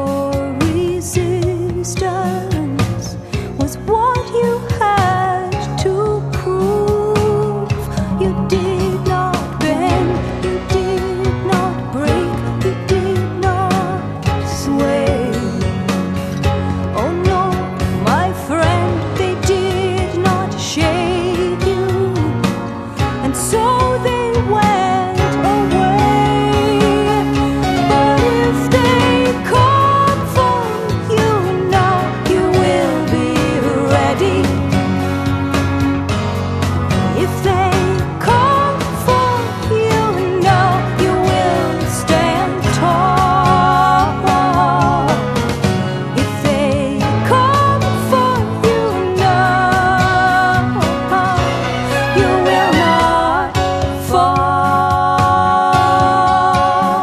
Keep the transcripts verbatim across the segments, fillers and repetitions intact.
your resistance was what you had to prove. You did not bend, you did not break, you did not sway. Oh no, my friend, they did not shake you, and so they went away. But if they come for you now, you will be ready. If they come for you now, you will stand tall. If they come for you now, you will not fall.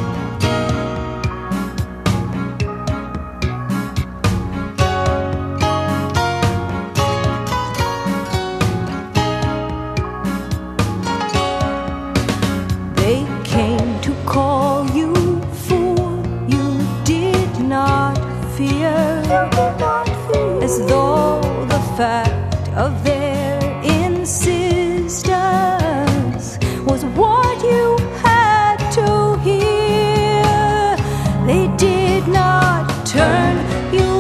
They came to call you fool, you did not fear, as though the fact of their insistence was what you had to hear. They did not turn you